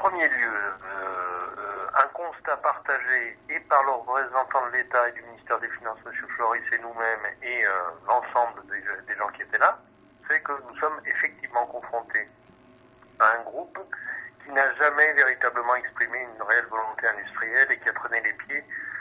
premier lieu, un constat partagé et par le représentant de l'État et du ministère des Finances, M. Floris, et nous-mêmes, et l'ensemble des gens qui étaient là, c'est que nous sommes effectivement confrontés à un groupe qui n'a jamais véritablement exprimé une réelle volonté industrielle et qui a traîné les pieds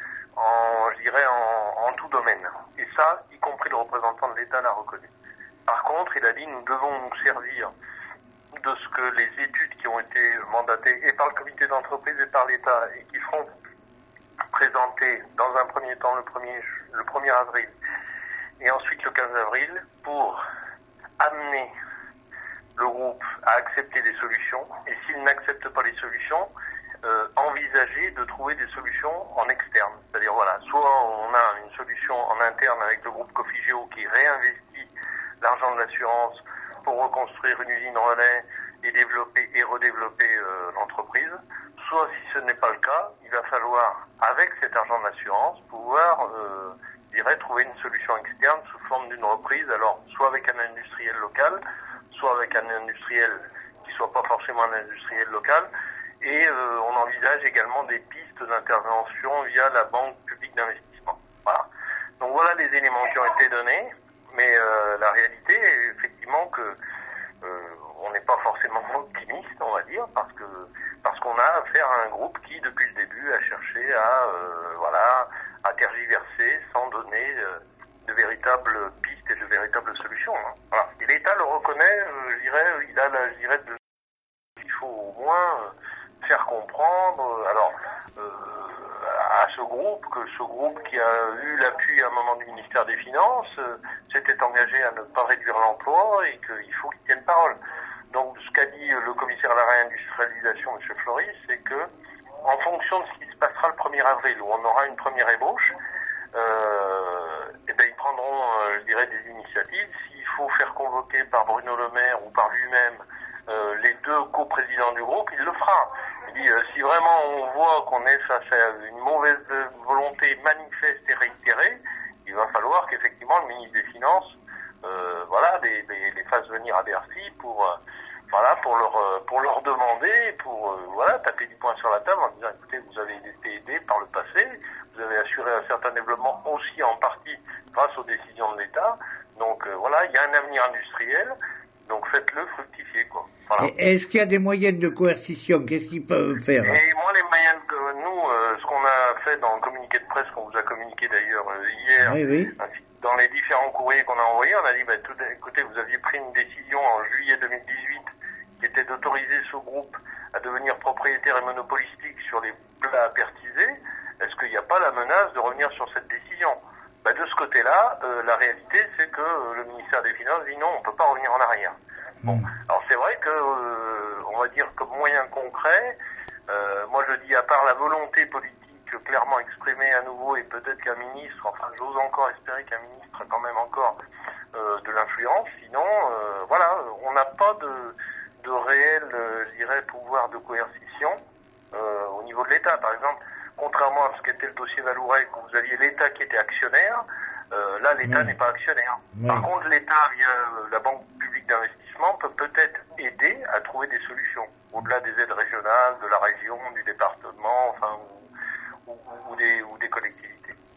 en tout domaine. Et ça, y compris le représentant de l'État l'a reconnu. Par contre, il a dit nous devons nous servir de ce que les études qui ont été mandatées et par le comité d'entreprise et par l'État et qui seront présentées dans un premier temps le 1er avril et ensuite le 15 avril pour amener le groupe à accepter des solutions et s'il n'accepte pas les solutions, envisager de trouver des solutions en externe. C'est-à-dire voilà, soit on a une solution en interne avec le groupe Cofigeo qui réinvestit l'argent de l'assurance pour reconstruire une usine relais et développer et redévelopper l'entreprise. Soit si ce n'est pas le cas, il va falloir, avec cet argent de l'assurance, pouvoir trouver une solution externe sous forme d'une reprise, alors soit avec un industriel local, soit avec un industriel qui soit pas forcément un industriel local, et on envisage également des pistes d'intervention via la Banque publique d'investissement. Voilà. Donc voilà les éléments qui ont été donnés, mais la réalité est effectivement que on n'est pas forcément optimiste, on va dire, parce qu'on a affaire à un groupe qui, depuis le début, a cherché à tergiverser sans donner de véritables pistes et de véritables solutions. Hein. Voilà. Et l'État le reconnaît, il faut au moins faire comprendre, à ce groupe qui a eu l'appui à un moment du ministère des Finances, s'était engagé à ne pas réduire l'emploi et qu'il faut qu'il tienne parole. Donc ce qu'a dit le commissaire à la réindustrialisation, M. Floris, c'est que en fonction de ce qui se passera le 1er avril, où on aura une première ébauche, ils prendront, des initiatives. S'il faut faire convoquer par Bruno Le Maire ou par lui-même les deux coprésidents du groupe, il le fera. Il dit, si vraiment on voit qu'on est face à une mauvaise volonté manifeste et réitérée, il va falloir qu'effectivement le ministre des Finances les fasse venir à Bercy pour leur demander, taper du poing sur la table en disant, écoutez, vous avez été aidés par le passé, vous avez assuré un certain développement aussi en partie grâce aux décisions de l'État, donc il y a un avenir industriel, donc faites-le fructifier, quoi. Voilà. Est-ce qu'il y a des moyens de coercition? Qu'est-ce qu'ils peuvent faire? Et moi, les moyens que nous, ce qu'on a fait dans le communiqué de presse, qu'on vous a communiqué d'ailleurs hier, oui. Dans les différents courriers qu'on a envoyés, on a dit, écoutez, vous aviez pris une décision en juillet 2018 qui était d'autoriser ce groupe à devenir propriétaire et monopolistique sur les plats pertisés. Est-ce qu'il n'y a pas la menace de revenir sur cette décision? De ce côté-là, la réalité, c'est que le ministère des Finances dit non, on ne peut pas revenir en arrière. Bon, alors c'est vrai que, on va dire comme moyen concret, moi je dis à part la volonté politique clairement exprimée à nouveau et peut-être qu'un ministre, j'ose encore espérer qu'un ministre a quand même encore de l'influence, sinon, on n'a pas de réel, pouvoir de coercition au niveau de l'État. Par exemple, contrairement à ce qu'était le dossier Valouret, où vous aviez l'État qui était actionnaire, là l'État n'est pas actionnaire. Par contre, l'État, via la Banque publique d'investissement, peut peut-être aider à trouver des solutions, au-delà des aides régionales, de la région, du département, ou des collectivités.